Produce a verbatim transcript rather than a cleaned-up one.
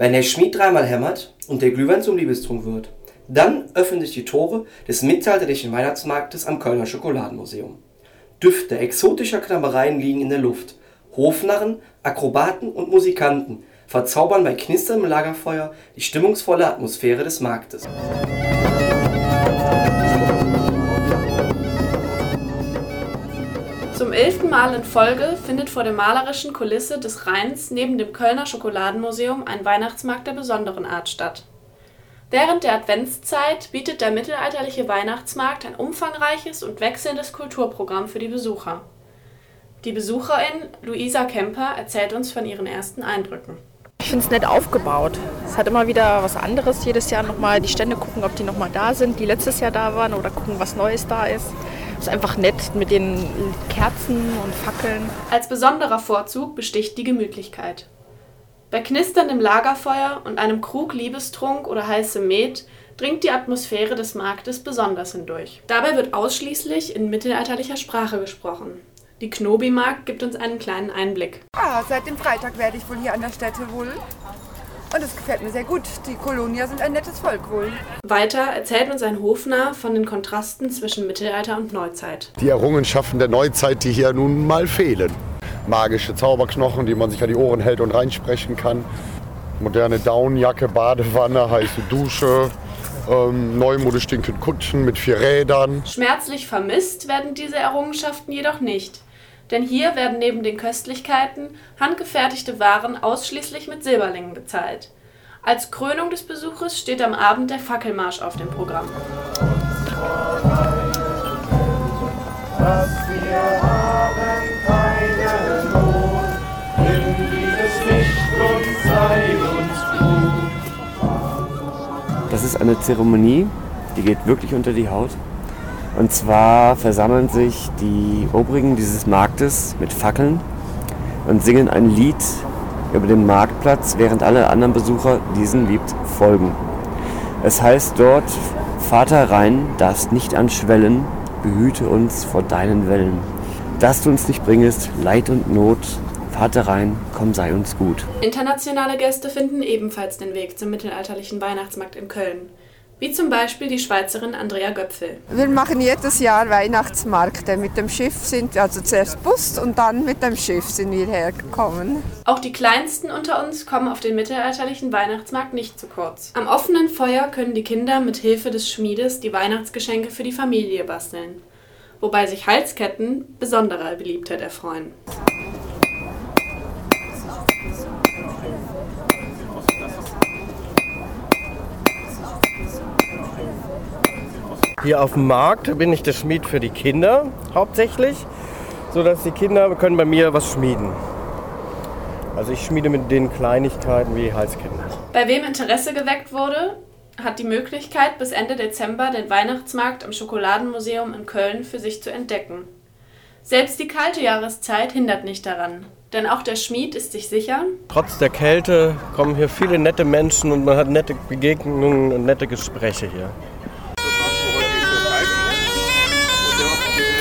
Wenn der Schmied dreimal hämmert und der Glühwein zum Liebestrunk wird, dann öffnen sich die Tore des mittelalterlichen Weihnachtsmarktes am Kölner Schokoladenmuseum. Düfte exotischer Knabbereien liegen in der Luft. Hofnarren, Akrobaten und Musikanten verzaubern bei knisterndem Lagerfeuer die stimmungsvolle Atmosphäre des Marktes. Zum elften Mal in Folge findet vor der malerischen Kulisse des Rheins neben dem Kölner Schokoladenmuseum ein Weihnachtsmarkt der besonderen Art statt. Während der Adventszeit bietet der mittelalterliche Weihnachtsmarkt ein umfangreiches und wechselndes Kulturprogramm für die Besucher. Die Besucherin Luisa Kemper erzählt uns von ihren ersten Eindrücken. Ich finde es nett aufgebaut. Es hat immer wieder was anderes, jedes Jahr nochmal die Stände gucken, ob die nochmal da sind, die letztes Jahr da waren, oder gucken, was Neues da ist. Es ist einfach nett mit den Kerzen und Fackeln. Als besonderer Vorzug besticht die Gemütlichkeit. Bei knisterndem Lagerfeuer und einem Krug Liebestrunk oder heißem Met dringt die Atmosphäre des Marktes besonders hindurch. Dabei wird ausschließlich in mittelalterlicher Sprache gesprochen. Die Knobi-Magd gibt uns einen kleinen Einblick. Ah, seit dem Freitag werde ich wohl hier an der Stätte wohl. Und es gefällt mir sehr gut. Die Kolonier sind ein nettes Volk wohl. Weiter erzählt uns ein Hofnarr von den Kontrasten zwischen Mittelalter und Neuzeit. Die Errungenschaften der Neuzeit, die hier nun mal fehlen. Magische Zauberknochen, die man sich an die Ohren hält und reinsprechen kann. Moderne Daunenjacke, Badewanne, heiße Dusche. Ähm, neumodisch stinkend Kutschen mit vier Rädern. Schmerzlich vermisst werden diese Errungenschaften jedoch nicht. Denn hier werden neben den Köstlichkeiten handgefertigte Waren ausschließlich mit Silberlingen bezahlt. Als Krönung des Besuches steht am Abend der Fackelmarsch auf dem Programm. Was wir haben, keine Not, nimm dieses Licht und sei uns gut. Das ist eine Zeremonie, die geht wirklich unter die Haut. Und zwar versammeln sich die Obrigen dieses Marktes mit Fackeln und singen ein Lied über den Marktplatz, während alle anderen Besucher diesem Lied folgen. Es heißt dort: Vater Rhein, darfst nicht anschwellen, behüte uns vor deinen Wellen. Dass du uns nicht bringest Leid und Not, Vater Rhein, komm, sei uns gut. Internationale Gäste finden ebenfalls den Weg zum mittelalterlichen Weihnachtsmarkt in Köln. Wie zum Beispiel die Schweizerin Andrea Göpfel. Wir machen jedes Jahr Weihnachtsmärkte. Mit dem Schiff sind wir, also zuerst Bus und dann mit dem Schiff sind wir hergekommen. Auch die Kleinsten unter uns kommen auf den mittelalterlichen Weihnachtsmarkt nicht zu kurz. Am offenen Feuer können die Kinder mit Hilfe des Schmiedes die Weihnachtsgeschenke für die Familie basteln. Wobei sich Halsketten besonderer Beliebtheit erfreuen. Hier auf dem Markt bin ich der Schmied für die Kinder hauptsächlich, sodass die Kinder können bei mir was schmieden. Also ich schmiede mit den Kleinigkeiten wie Halsketten. Bei wem Interesse geweckt wurde, hat die Möglichkeit, bis Ende Dezember den Weihnachtsmarkt am Schokoladenmuseum in Köln für sich zu entdecken. Selbst die kalte Jahreszeit hindert nicht daran, denn auch der Schmied ist sich sicher: Trotz der Kälte kommen hier viele nette Menschen und man hat nette Begegnungen und nette Gespräche hier.